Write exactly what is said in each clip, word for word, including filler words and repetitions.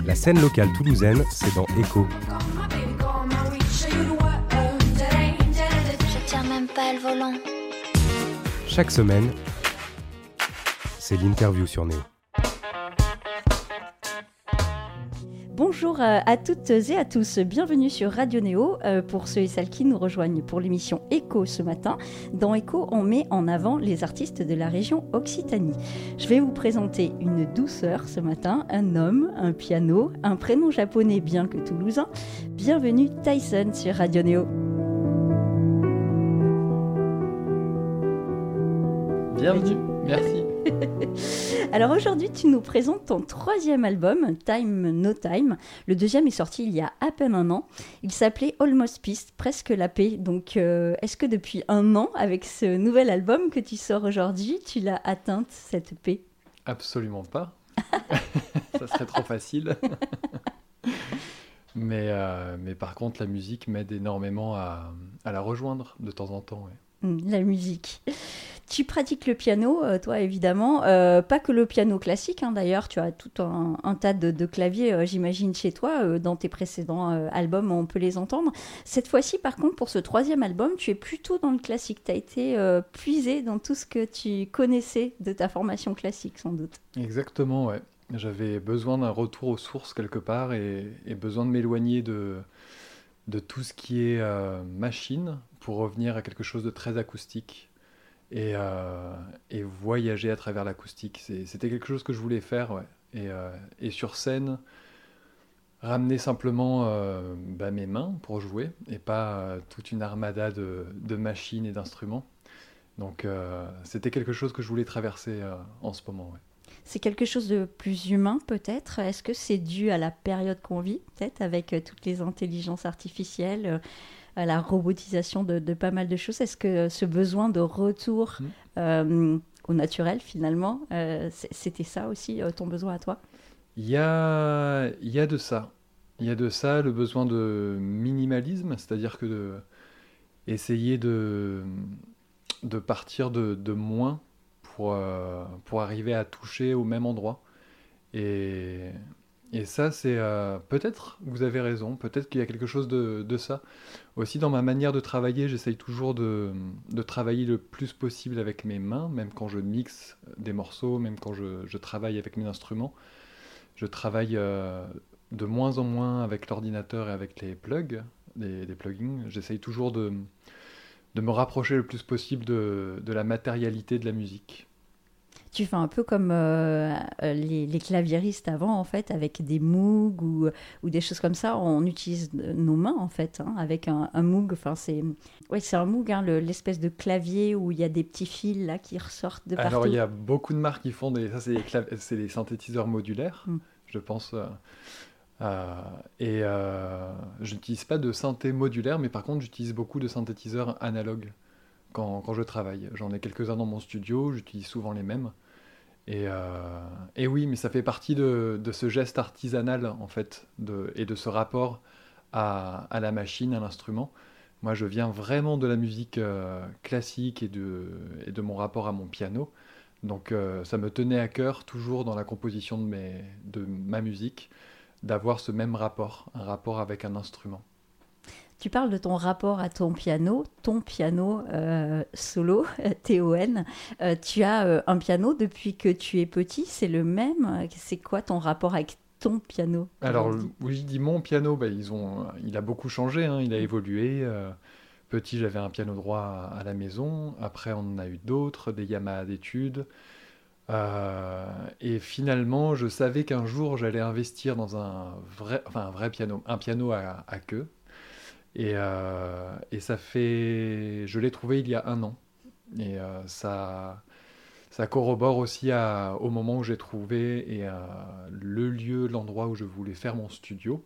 La scène locale toulousaine, c'est dans Echo. Je tiens même pas le volant. Chaque semaine, c'est l'interview sur Néo. Bonjour à toutes et à tous, bienvenue sur Radio Néo. Euh, pour ceux et celles qui nous rejoignent pour l'émission Echo ce matin, dans Echo, on met en avant les artistes de la région Occitanie. Je vais vous présenter une douceur ce matin, un homme, un piano, un prénom japonais bien que toulousain. Bienvenue Tyson sur Radio Néo. Bienvenue, merci. Alors aujourd'hui, tu nous présentes ton troisième album, Time No Time. Le deuxième est sorti il y a à peine un an. Il s'appelait Almost Peace, presque la paix. Donc, euh, est-ce que depuis un an, avec ce nouvel album que tu sors aujourd'hui, tu l'as atteinte, cette paix ? Absolument pas. Ça serait trop facile. mais, euh, mais par contre, la musique m'aide énormément à, à la rejoindre de temps en temps. Ouais. La musique. Tu pratiques le piano, euh, toi évidemment, euh, pas que le piano classique, hein, d'ailleurs, tu as tout un, un tas de, de claviers, euh, j'imagine, chez toi, euh, dans tes précédents euh, albums, on peut les entendre. Cette fois-ci, par contre, pour ce troisième album, tu es plutôt dans le classique, tu as été euh, puisé dans tout ce que tu connaissais de ta formation classique, sans doute. Exactement, ouais. J'avais besoin d'un retour aux sources quelque part et, et besoin de m'éloigner de, de tout ce qui est euh, machine pour revenir à quelque chose de très acoustique. Et, euh, et voyager à travers l'acoustique. C'est, c'était quelque chose que je voulais faire, ouais. Et, euh, et sur scène, ramener simplement euh, bah, mes mains pour jouer, et pas euh, toute une armada de, de machines et d'instruments. Donc euh, c'était quelque chose que je voulais traverser euh, en ce moment, ouais. C'est quelque chose de plus humain, peut-être. Est-ce que c'est dû à la période qu'on vit, peut-être, avec euh, toutes les intelligences artificielles euh, à la robotisation de, de pas mal de choses. Est-ce que ce besoin de retour mmh. euh, au naturel, finalement, euh, c'était ça aussi, euh, ton besoin à toi ? Il y a, il y a de ça. Il y a de ça, le besoin de minimalisme, c'est-à-dire que de, essayer de, de partir de, de moins pour, euh, pour arriver à toucher au même endroit. Et... Et ça, c'est euh, peut-être, vous avez raison, peut-être qu'il y a quelque chose de, de ça. Aussi, dans ma manière de travailler, j'essaye toujours de, de travailler le plus possible avec mes mains, même quand je mixe des morceaux, même quand je, je travaille avec mes instruments. Je travaille euh, de moins en moins avec l'ordinateur et avec les plugs, les, les plugins. J'essaye toujours de, de me rapprocher le plus possible de, de la matérialité de la musique. Tu fais un peu comme euh, les, les claviéristes avant, en fait, avec des Moog ou, ou des choses comme ça. On utilise nos mains, en fait, hein, avec un, un Moog. Enfin, c'est, ouais, c'est un Moog, hein, le, l'espèce de clavier où il y a des petits fils là, qui ressortent de partout. Alors, il y a beaucoup de marques qui font des... Ça, c'est des, clav... c'est des synthétiseurs modulaires, mm. je pense. Euh, euh, et euh, je n'utilise pas de synthé modulaire, mais par contre, j'utilise beaucoup de synthétiseurs analogues quand, quand je travaille. J'en ai quelques-uns dans mon studio, j'utilise souvent les mêmes. Et, euh, et oui, mais ça fait partie de, de ce geste artisanal, en fait, de, et de ce rapport à, à la machine, à l'instrument. Moi, je viens vraiment de la musique euh, classique et de, et de mon rapport à mon piano. Donc, euh, ça me tenait à cœur, toujours dans la composition de, mes, de ma musique, d'avoir ce même rapport, un rapport avec un instrument. Tu parles de ton rapport à ton piano, ton piano euh, solo, T O N. Euh, tu as euh, un piano depuis que tu es petit, c'est le même ? C'est quoi ton rapport avec ton piano ? Alors, oui, je dis mon piano, bah, ils ont, il a beaucoup changé, hein, il a évolué. Euh, petit, j'avais un piano droit à, à la maison. Après, on en a eu d'autres, des Yamaha d'études. Euh, et finalement, je savais qu'un jour, j'allais investir dans un vrai, enfin, un vrai piano, un piano à, à queue. Et, euh, et ça fait... Je l'ai trouvé il y a un an. Et euh, ça, ça corrobore aussi à, au moment où j'ai trouvé et, euh, le lieu, l'endroit où je voulais faire mon studio.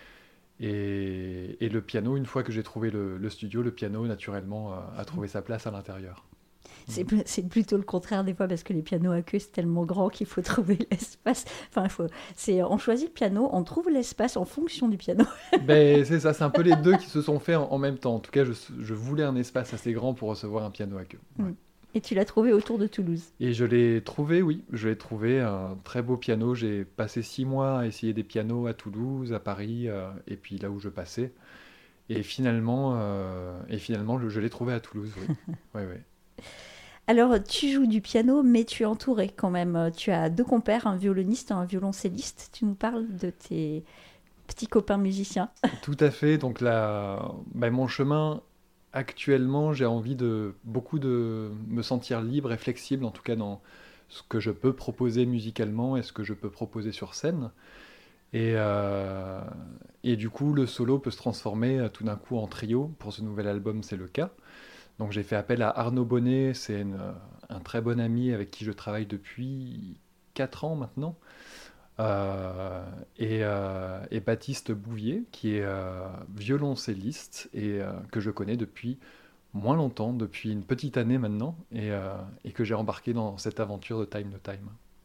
Et, et le piano, une fois que j'ai trouvé le, le studio, le piano, naturellement, euh, a trouvé sa place à l'intérieur. C'est, c'est plutôt le contraire des fois, parce que les pianos à queue, c'est tellement grand qu'il faut trouver l'espace. Enfin, il faut, c'est, on choisit le piano, on trouve l'espace en fonction du piano. Ben, c'est ça, c'est un peu les deux qui se sont faits en, en même temps. En tout cas, je, je voulais un espace assez grand pour recevoir un piano à queue. Ouais. Mm. Et tu l'as trouvé autour de Toulouse. Et je l'ai trouvé, oui, je l'ai trouvé un très beau piano. J'ai passé six mois à essayer des pianos à Toulouse, à Paris, euh, et puis là où je passais. Et finalement, euh, et finalement je, je l'ai trouvé à Toulouse, oui. Ouais, ouais. Alors, tu joues du piano, mais tu es entouré quand même. Tu as deux compères, un violoniste et un violoncelliste. Tu nous parles de tes petits copains musiciens. Tout à fait. Donc là, ben, mon chemin, actuellement, j'ai envie de beaucoup de me sentir libre et flexible, en tout cas dans ce que je peux proposer musicalement et ce que je peux proposer sur scène. Et, euh, et du coup, le solo peut se transformer euh, tout d'un coup en trio. Pour ce nouvel album, c'est le cas. Donc j'ai fait appel à Arnaud Bonnet, c'est une, euh, un très bon ami avec qui je travaille depuis quatre ans maintenant. Euh, et, euh, et Baptiste Bouvier, qui est euh, violoncelliste et euh, que je connais depuis moins longtemps, depuis une petite année maintenant, et, euh, et que j'ai embarqué dans cette aventure de Time to Time.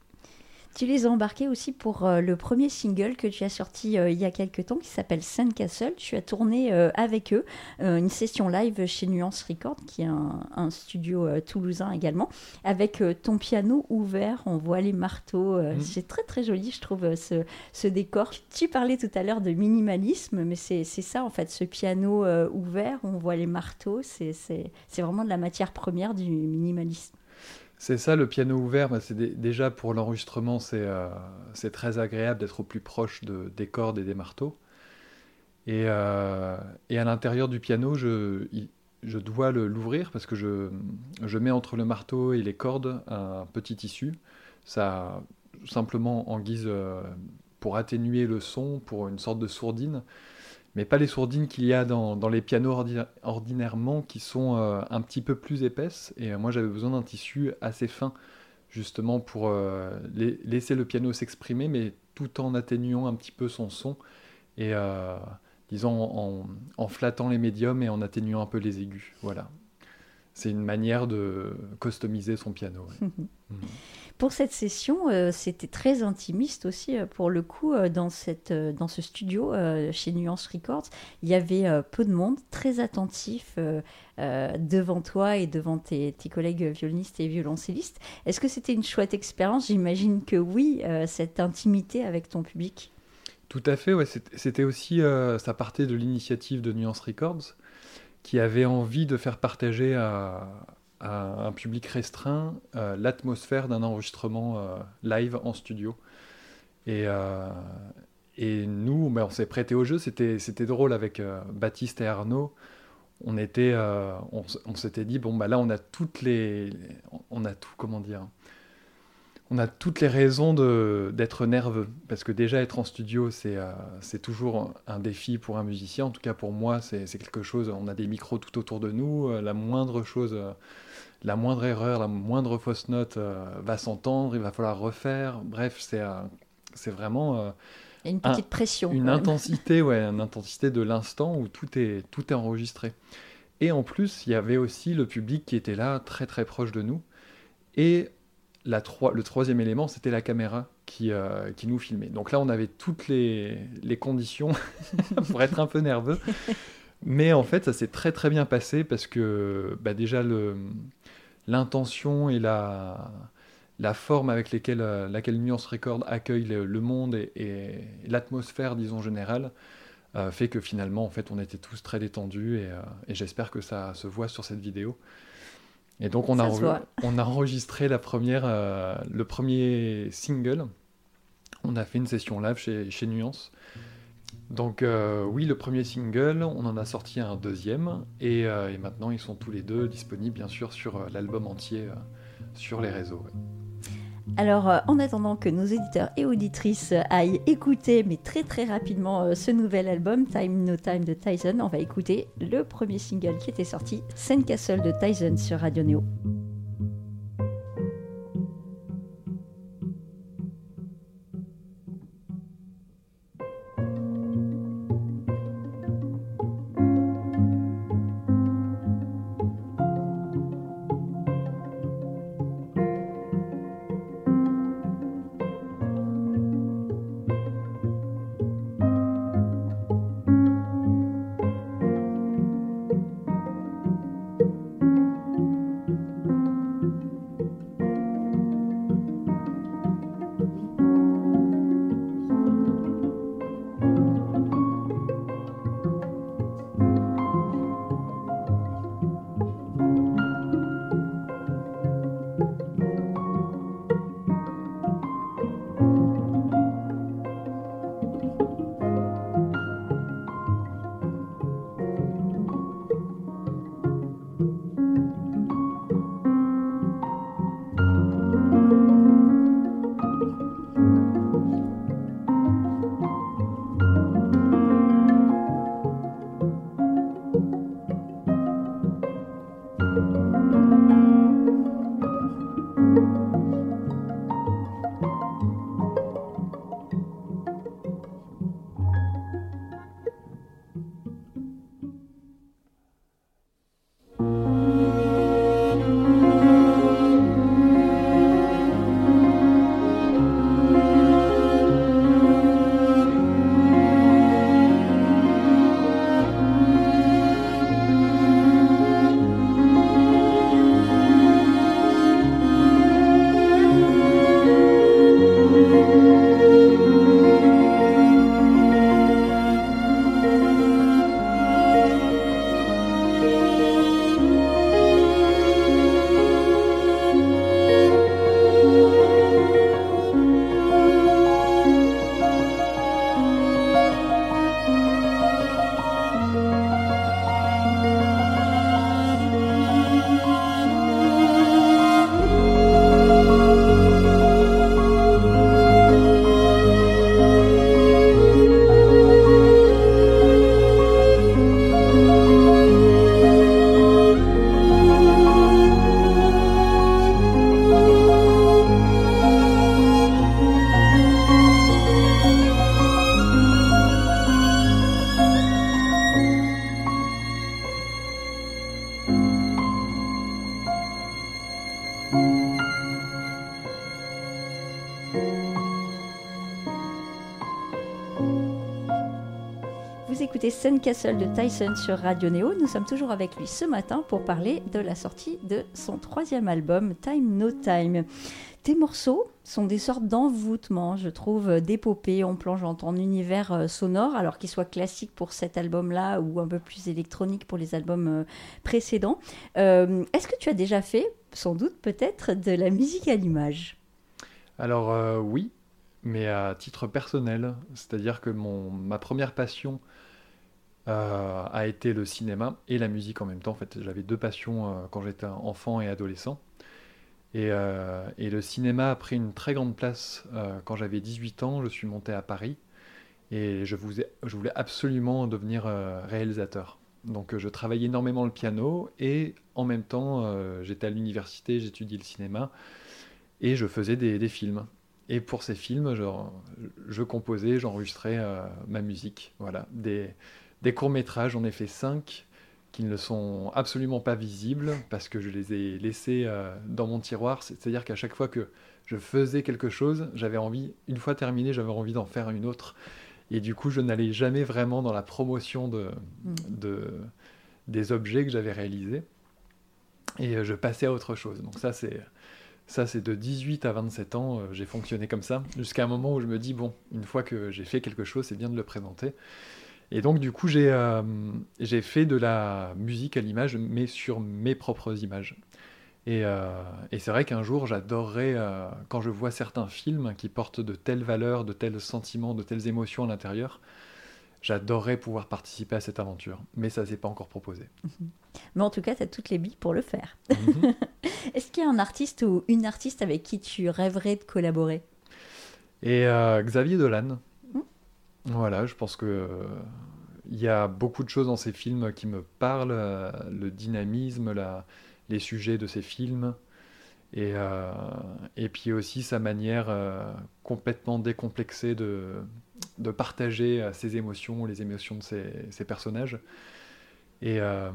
Tu les as embarqués aussi pour euh, le premier single que tu as sorti euh, il y a quelques temps, qui s'appelle Sandcastle. Tu as tourné euh, avec eux euh, une session live chez Nuance Records, qui est un, un studio euh, toulousain également, avec euh, ton piano ouvert, on voit les marteaux. Euh, mmh. C'est très très joli, je trouve, euh, ce, ce décor. Tu parlais tout à l'heure de minimalisme, mais c'est, c'est ça en fait, ce piano euh, ouvert, on voit les marteaux, c'est, c'est, c'est vraiment de la matière première du minimalisme. C'est ça, le piano ouvert, bah c'est d- déjà pour l'enregistrement, c'est, euh, c'est très agréable d'être au plus proche de, des cordes et des marteaux. Et, euh, et à l'intérieur du piano, je, il- je dois le- l'ouvrir parce que je, je mets entre le marteau et les cordes un petit tissu. Ça, simplement en guise euh, pour atténuer le son, pour une sorte de sourdine. Mais pas les sourdines qu'il y a dans, dans les pianos ordi- ordinairement qui sont euh, un petit peu plus épaisses. Et euh, moi, j'avais besoin d'un tissu assez fin, justement pour euh, la- laisser le piano s'exprimer, mais tout en atténuant un petit peu son son. Et euh, disons en, en flattant les médiums et en atténuant un peu les aigus. Voilà. C'est une manière de customiser son piano. Ouais. Mmh. Pour cette session, euh, c'était très intimiste aussi, euh, pour le coup, euh, dans, cette, euh, dans ce studio euh, chez Nuance Records. Il y avait euh, peu de monde, très attentif euh, euh, devant toi et devant tes, tes collègues violonistes et violoncellistes. Est-ce que c'était une chouette expérience ? J'imagine que oui, euh, cette intimité avec ton public. Tout à fait, ouais. C'était, c'était aussi, euh, ça partait de l'initiative de Nuance Records, qui avait envie de faire partager à, à un public restreint euh, l'atmosphère d'un enregistrement euh, live en studio. Et, euh, et nous, ben, on s'est prêté au jeu. C'était, c'était drôle avec euh, Baptiste et Arnaud. On, était, euh, on, on s'était dit, bon, bah là, on a toutes les... On a tout, comment dire on a toutes les raisons de, d'être nerveux. Parce que déjà, être en studio, c'est, euh, c'est toujours un défi pour un musicien. En tout cas, pour moi, c'est, c'est quelque chose... On a des micros tout autour de nous. Euh, la moindre chose, euh, la moindre erreur, la moindre fausse note euh, va s'entendre. Il va falloir refaire. Bref, c'est, euh, c'est vraiment... Euh, Il y a une petite un, pression. Une intensité, ouais, une intensité de l'instant où tout est, tout est enregistré. Et en plus, il y avait aussi le public qui était là, très très proche de nous. Et... La trois, le troisième élément, c'était la caméra qui, euh, qui nous filmait. Donc là, on avait toutes les, les conditions pour être un peu nerveux. Mais en fait, ça s'est très très bien passé parce que bah, déjà, le, l'intention et la, la forme avec lesquelles, euh, laquelle Nuance Records accueille le, le monde et, et l'atmosphère, disons, générale, euh, fait que finalement, en fait, on était tous très détendus et, euh, et j'espère que ça se voit sur cette vidéo. Et donc on a, enre- on a enregistré la première, euh, le premier single. On a fait une session live chez, chez Nuance. Donc euh, oui, le premier single, on en a sorti un deuxième. Et, euh, et maintenant, ils sont tous les deux disponibles, bien sûr, sur euh, l'album entier, euh, sur les réseaux. Ouais. Alors, euh, en attendant que nos éditeurs et auditrices aillent écouter, mais très très rapidement, euh, ce nouvel album, Time No Time de Tyson, on va écouter le premier single qui était sorti, Sandcastle de Tyson sur Radio Néo. écoutez Sandcastle de Tyson sur Radio Néo. Nous sommes toujours avec lui ce matin pour parler de la sortie de son troisième album, Time No Time. Tes morceaux sont des sortes d'envoûtement, je trouve, d'épopée. On plonge dans ton univers sonore, alors qu'il soit classique pour cet album-là ou un peu plus électronique pour les albums précédents. Euh, est-ce que tu as déjà fait, sans doute peut-être, de la musique à l'image ? Alors euh, oui, mais à titre personnel, c'est-à-dire que mon, ma première passion euh, a été le cinéma et la musique en même temps. En fait, j'avais deux passions euh, quand j'étais enfant et adolescent. Et, euh, et le cinéma a pris une très grande place euh, quand j'avais dix-huit ans. Je suis monté à Paris et je, vous ai, je voulais absolument devenir euh, réalisateur. Donc euh, je travaillais énormément le piano et en même temps, euh, j'étais à l'université, j'étudiais le cinéma et je faisais des, des films. Et pour ces films, je, je composais, j'enregistrais euh, ma musique. Voilà. Des, des courts-métrages, j'en ai fait cinq qui ne sont absolument pas visibles parce que je les ai laissés euh, dans mon tiroir. C'est-à-dire qu'à chaque fois que je faisais quelque chose, j'avais envie, une fois terminé, j'avais envie d'en faire une autre. Et du coup, je n'allais jamais vraiment dans la promotion de, mmh. de, des objets que j'avais réalisés. Et euh, je passais à autre chose. Donc ça, c'est... Ça, c'est de dix-huit à vingt-sept ans, euh, j'ai fonctionné comme ça, jusqu'à un moment où je me dis, bon, une fois que j'ai fait quelque chose, c'est bien de le présenter. Et donc, du coup, j'ai, euh, j'ai fait de la musique à l'image, mais sur mes propres images. Et, euh, et c'est vrai qu'un jour, j'adorerais, euh, quand je vois certains films qui portent de telles valeurs, de tels sentiments, de telles émotions à l'intérieur, j'adorerais pouvoir participer à cette aventure. Mais ça ne s'est pas encore proposé. Mais en tout cas, tu as toutes les billes pour le faire. Mm-hmm. Est-ce qu'il y a un artiste ou une artiste avec qui tu rêverais de collaborer ? Et euh, Xavier Dolan. Mm. Voilà, je pense qu'il euh, y a beaucoup de choses dans ces films qui me parlent. Euh, le dynamisme, la, les sujets de ces films. Et, euh, et puis aussi sa manière euh, complètement décomplexée de, de partager euh, ses émotions, les émotions de ses, ses personnages. Et, euh,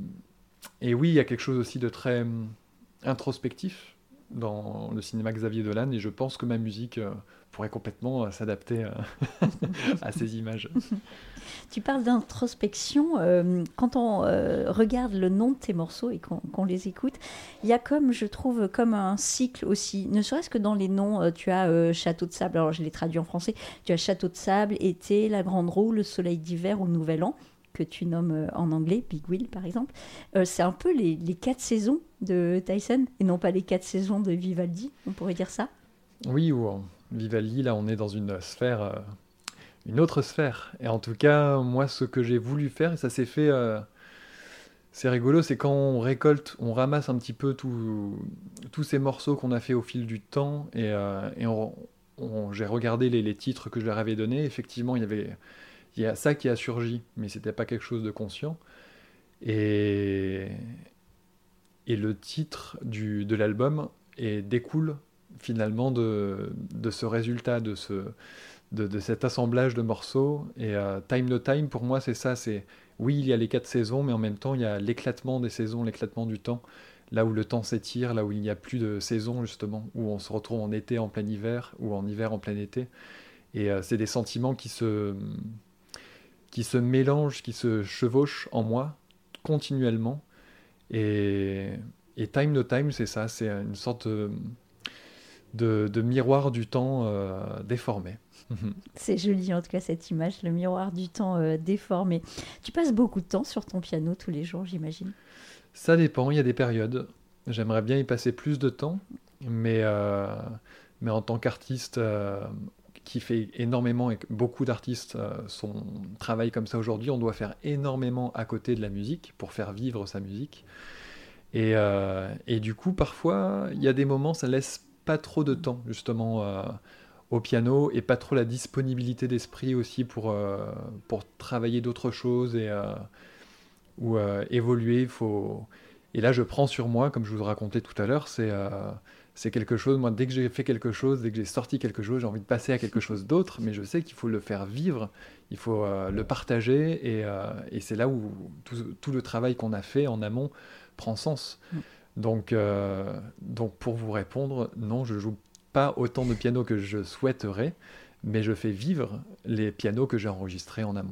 et oui, il y a quelque chose aussi de très introspectif dans le cinéma Xavier Dolan, et je pense que ma musique euh, pourrait complètement euh, s'adapter euh, à ces images. Tu parles d'introspection. Euh, quand on euh, regarde le nom de tes morceaux et qu'on, qu'on les écoute, il y a comme, je trouve, comme un cycle aussi. Ne serait-ce que dans les noms, euh, tu as euh, Château de sable, alors je l'ai traduit en français, tu as Château de sable, été, la grande roue, le soleil d'hiver ou nouvel an, que tu nommes euh, en anglais, Big Wheel par exemple. Euh, c'est un peu les, les quatre saisons de Tyson et non pas les quatre saisons de Vivaldi, on pourrait dire ça ? Oui, ou en Vivaldi, là on est dans une sphère... Euh... une autre sphère. Et en tout cas, moi, ce que j'ai voulu faire, et ça s'est fait... Euh, c'est rigolo, c'est quand on récolte, on ramasse un petit peu tous ces morceaux qu'on a fait au fil du temps, et, euh, et on, on, j'ai regardé les, les titres que je leur avais donnés. Effectivement, il y avait il y a ça qui a surgi, mais c'était pas quelque chose de conscient. Et, et le titre du, de l'album et découle finalement de, de ce résultat, de ce... De, de cet assemblage de morceaux. Et euh, Time No Time, pour moi, c'est ça. C'est, oui, il y a les quatre saisons, mais en même temps, il y a l'éclatement des saisons, l'éclatement du temps. Là où le temps s'étire, là où il n'y a plus de saison, justement, où on se retrouve en été en plein hiver, ou en hiver en plein été. Et euh, c'est des sentiments qui se, qui se mélangent, qui se chevauchent en moi, continuellement. Et, et Time No Time, c'est ça. C'est une sorte de, de, de miroir du temps euh, déformé. C'est joli en tout cas cette image, le miroir du temps euh, déformé. Tu passes beaucoup de temps sur ton piano tous les jours, j'imagine ? Ça dépend, il y a des périodes. J'aimerais bien y passer plus de temps, mais, euh, mais en tant qu'artiste euh, qui fait énormément, et beaucoup d'artistes euh, sont, travaillent comme ça aujourd'hui, on doit faire énormément à côté de la musique pour faire vivre sa musique. Et, euh, et du coup, parfois, il y a des moments, ça laisse pas trop de temps, justement, euh, au piano, et pas trop la disponibilité d'esprit aussi pour, euh, pour travailler d'autres choses et euh, ou euh, évoluer. Faut... Et là, je prends sur moi, comme je vous le racontais tout à l'heure, c'est, euh, c'est quelque chose, moi, dès que j'ai fait quelque chose, dès que j'ai sorti quelque chose, j'ai envie de passer à quelque chose d'autre, mais je sais qu'il faut le faire vivre, il faut euh, le partager, et, euh, et c'est là où tout, tout le travail qu'on a fait en amont prend sens. Mm. Donc, euh, donc, pour vous répondre, non, je joue pas autant de piano que je souhaiterais, mais je fais vivre les pianos que j'ai enregistrés en amont.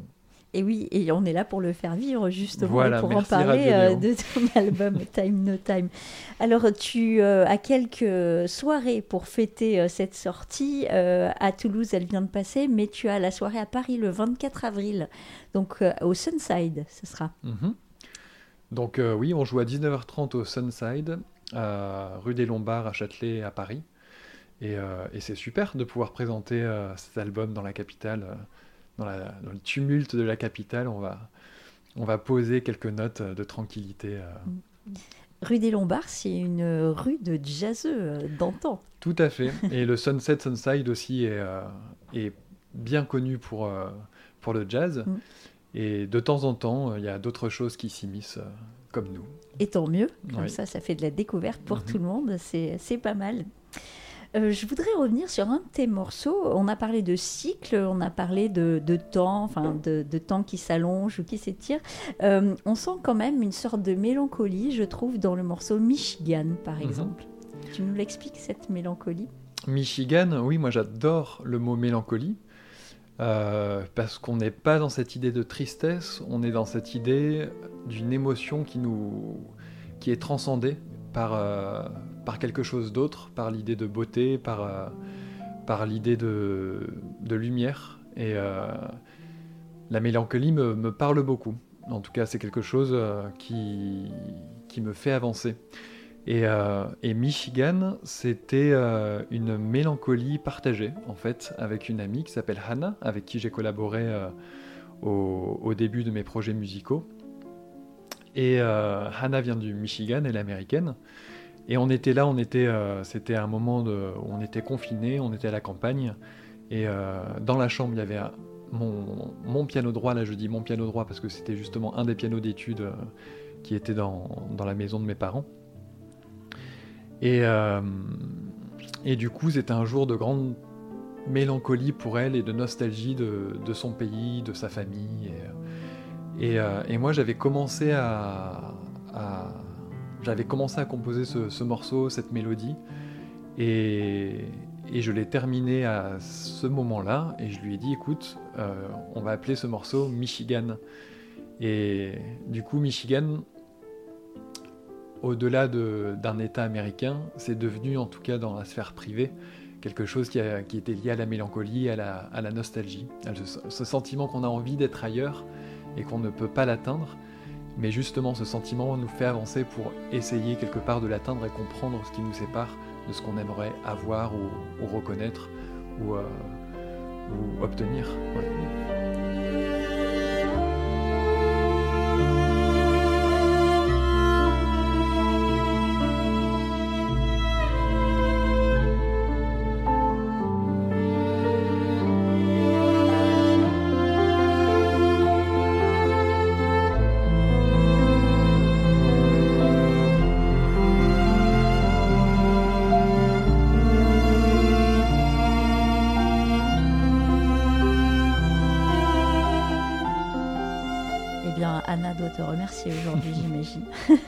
Et oui, et on est là pour le faire vivre justement, Voilà, et pour en merci parler Radio euh, Néo. de ton album Time No Time. Alors tu euh, as quelques soirées pour fêter euh, cette sortie. Euh, à Toulouse, elle vient de passer, mais tu as la soirée à Paris le vingt-quatre avril, donc euh, au Sunside, ce sera. Mhm. Donc euh, oui, on joue à dix-neuf heures trente au Sunside, euh, rue des Lombards à Châtelet à Paris. Et, euh, et c'est super de pouvoir présenter euh, cet album dans la capitale, euh, dans, la- dans le tumulte de la capitale. On va, on va poser quelques notes de tranquillité. euh. Rue des Lombards, c'est une rue de jazzeux euh, d'antan. Tout à fait. Et le Sunset Sunside aussi est, euh, est bien connu pour, euh, pour le jazz. Mm. Et de temps en temps, il y a d'autres choses qui s'immiscent, euh, comme nous. Et tant mieux, comme Oui. ça, ça fait de la découverte pour Mhm. tout le monde, c'est c'est pas mal. Euh, je voudrais revenir sur un de tes morceaux. On a parlé de cycle, on a parlé de, de temps, enfin de, de temps qui s'allonge ou qui s'étire. Euh, on sent quand même une sorte de mélancolie, je trouve, dans le morceau Michigan, par Mhm. exemple. Tu nous l'expliques, cette mélancolie? Michigan, oui, moi j'adore le mot mélancolie, euh, parce qu'on n'est pas dans cette idée de tristesse, on est dans cette idée d'une émotion qui, nous, qui est transcendée par, euh, par quelque chose d'autre, par l'idée de beauté, par, euh, par l'idée de, de lumière. Et euh, la mélancolie me, me parle beaucoup. En tout cas, c'est quelque chose euh, qui, qui me fait avancer. Et, euh, et Michigan, c'était euh, une mélancolie partagée, en fait, avec une amie qui s'appelle Hannah, avec qui j'ai collaboré euh, au, au début de mes projets musicaux. Et euh, Hannah vient du Michigan, elle est américaine. Et on était là, on était, euh, c'était un moment de, où on était confinés, on était à la campagne. Et euh, dans la chambre, il y avait un- mon, mon piano droit, là je dis mon piano droit parce que c'était justement un des pianos d'études euh, qui était dans, dans la maison de mes parents. Et, euh, et du coup, c'était un jour de grande mélancolie pour elle et de nostalgie de, de son pays, de sa famille. Et, et, euh, et moi, j'avais commencé à, à- j'avais commencé à composer ce, ce morceau, cette mélodie, et, et je l'ai terminé à ce moment-là. Et je lui ai dit, écoute, euh, on va appeler ce morceau Michigan. Et du coup, Michigan, au-delà de- d'un État américain, c'est devenu, en tout cas dans la sphère privée, quelque chose qui, a- qui était lié à la mélancolie, à la, à la nostalgie, à ce, ce sentiment qu'on a envie d'être ailleurs et qu'on ne peut pas l'atteindre. Mais justement, ce sentiment nous fait avancer pour essayer quelque part de l'atteindre et comprendre ce qui nous sépare de ce qu'on aimerait avoir ou, ou reconnaître ou, euh, ou obtenir. Ouais. Eh bien, Anna doit te remercier aujourd'hui, j'imagine.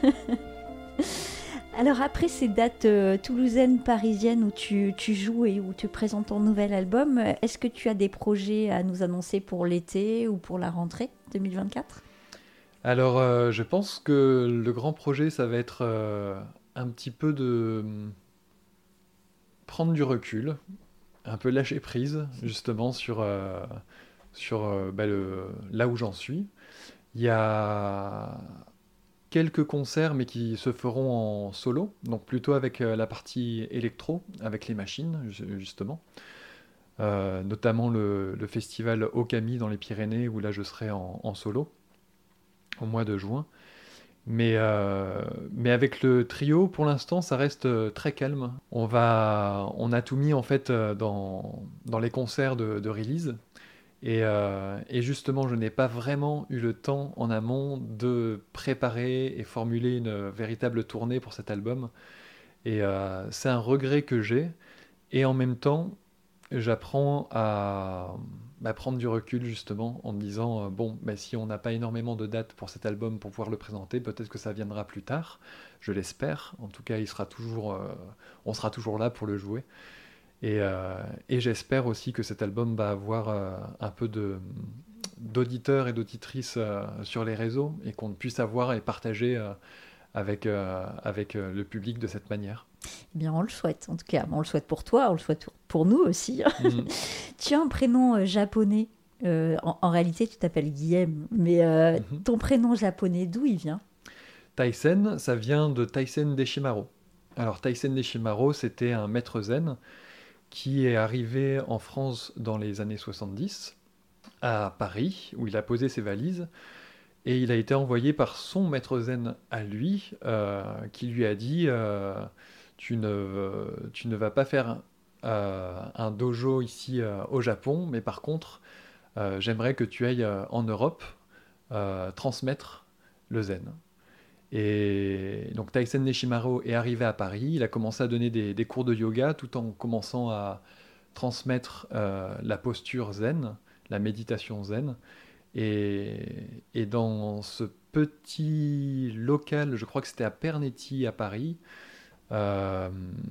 Alors, après ces dates euh, toulousaines, parisiennes où tu, tu joues et où tu présentes ton nouvel album, euh, est-ce que tu as des projets à nous annoncer pour l'été ou pour la rentrée deux mille vingt-quatre? Alors, euh, je pense que le grand projet, ça va être euh, un petit peu de hum, prendre du recul, un peu lâcher prise, justement, sur, euh, sur euh, bah, le, là où j'en suis. Il y a quelques concerts, mais qui se feront en solo, donc plutôt avec euh, la partie électro, avec les machines, ju- justement. Euh, notamment le, le festival Okami dans les Pyrénées, où là je serai en, en solo, au mois de juin. Mais, euh, mais avec le trio, pour l'instant, ça reste euh, très calme. On va, on a tout mis en fait euh, dans, dans les concerts de, de release. Et, euh, et justement, je n'ai pas vraiment eu le temps en amont de préparer et formuler une véritable tournée pour cet album. Et euh, c'est un regret que j'ai. Et en même temps, j'apprends à bah, prendre du recul justement en me disant, euh, bon, bah, si on n'a pas énormément de dates pour cet album pour pouvoir le présenter, peut-être que ça viendra plus tard. Je l'espère. En tout cas, il sera toujours, euh, on sera toujours là pour le jouer. Et, euh, et j'espère aussi que cet album va avoir euh, un peu de, d'auditeurs et d'auditrices euh, sur les réseaux et qu'on puisse avoir et partager euh, avec, euh, avec euh, le public de cette manière. Eh bien, on le souhaite, en tout cas. On le souhaite pour toi, on le souhaite pour nous aussi. Mm. Tu as un prénom euh, japonais. Euh, en, en réalité, tu t'appelles Guillaume, mais euh, Mm-hmm. ton prénom japonais, d'où il vient? Taisen, ça vient de Taisen Deshimaro. Alors Taisen Deshimaro, c'était un maître zen qui est arrivé en France dans les années soixante-dix, à Paris, où il a posé ses valises, et il a été envoyé par son maître zen à lui, euh, qui lui a dit euh, tu, ne, tu ne vas pas faire euh, un dojo ici euh, au Japon, mais par contre, euh, j'aimerais que tu ailles euh, en Europe euh, transmettre le zen. Et donc Taisen Deshimaro est arrivé à Paris, il a commencé à donner des, des cours de yoga tout en commençant à transmettre euh, la posture zen, la méditation zen. Et, et dans ce petit local, je crois que c'était à Pernetti à Paris, euh,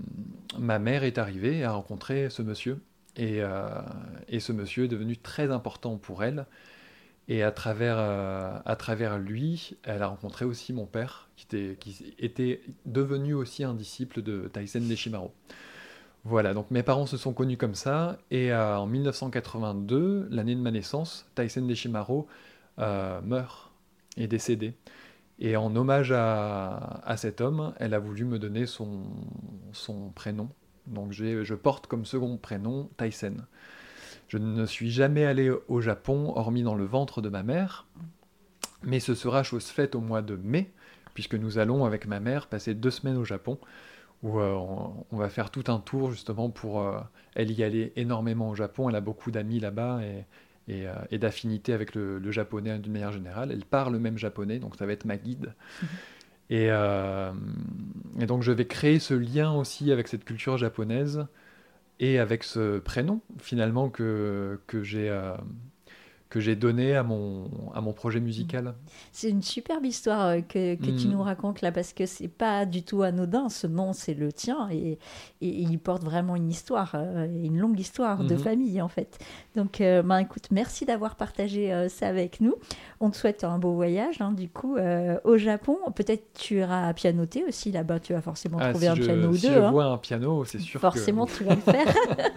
ma mère est arrivée et a rencontré ce monsieur. Et, euh, et ce monsieur est devenu très important pour elle. Et à travers, euh, à travers lui, elle a rencontré aussi mon père, qui était, qui était devenu aussi un disciple de Taisen Deshimaro. Voilà, donc mes parents se sont connus comme ça, et euh, en mille neuf cent quatre-vingt-deux, l'année de ma naissance, Taisen Deshimaro euh, meurt, est décédé. Et en hommage à, à cet homme, elle a voulu me donner son, son prénom. Donc j'ai, je porte comme second prénom Taisen. Je ne suis jamais allé au Japon, hormis dans le ventre de ma mère, mais ce sera chose faite au mois de mai, puisque nous allons, avec ma mère, passer deux semaines au Japon, où euh, on, on va faire tout un tour, justement, pour... Euh, elle y allait énormément au Japon, elle a beaucoup d'amis là-bas, et, et, euh, et d'affinités avec le, le japonais d'une manière générale. Elle parle même japonais, donc ça va être ma guide. Mmh. Et, euh, et donc je vais créer ce lien aussi avec cette culture japonaise, et avec ce prénom, finalement, que, que, j'ai, euh, que j'ai donné à mon, à mon projet musical. C'est une superbe histoire euh, que, que mmh. tu nous racontes là, parce que c'est pas du tout anodin. Ce nom, c'est le tien, et, et, et il porte vraiment une histoire, euh, une longue histoire mmh. de famille, en fait. Donc, euh, bah, écoute, merci d'avoir partagé euh, ça avec nous. On te souhaite un beau voyage, hein, du coup, euh, au Japon. Peut-être tu iras pianoter aussi là-bas. Tu vas forcément ah, trouver si un je, piano ou si deux. Si je hein. vois un piano, c'est sûr forcément, que... tu vas le faire.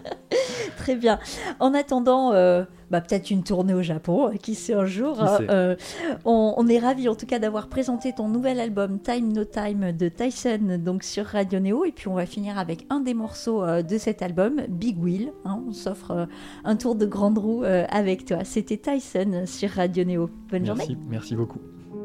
Très bien. En attendant, euh, bah, peut-être une tournée au Japon, qui sait un jour. Hein, euh, on, on est ravis, en tout cas, d'avoir présenté ton nouvel album Time No Time de Taisen, donc sur Radio Néo. Et puis, on va finir avec un des morceaux euh, de cet album, Big Wheel. Hein, on s'offre euh, un tour de grande roue euh, avec toi. C'était Taisen sur Radio Néo. Bonne merci, journée. Merci beaucoup.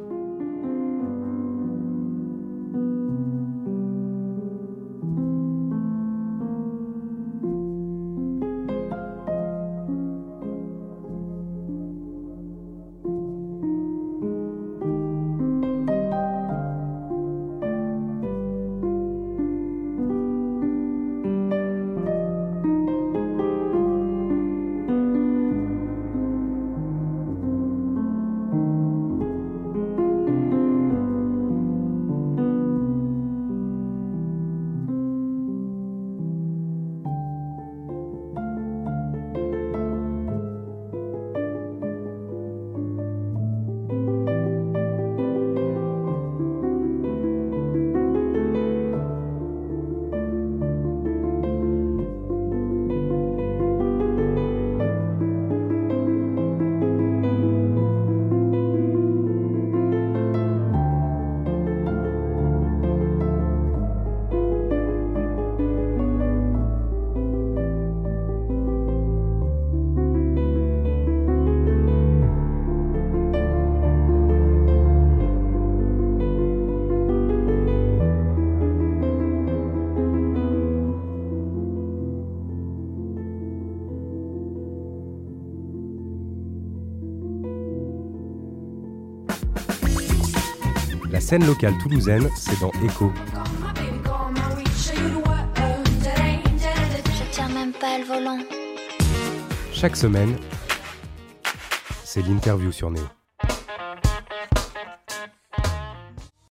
La scène locale toulousaine, c'est dans Echo. Je tiens même pas le volant. Chaque semaine, c'est l'interview sur Néo.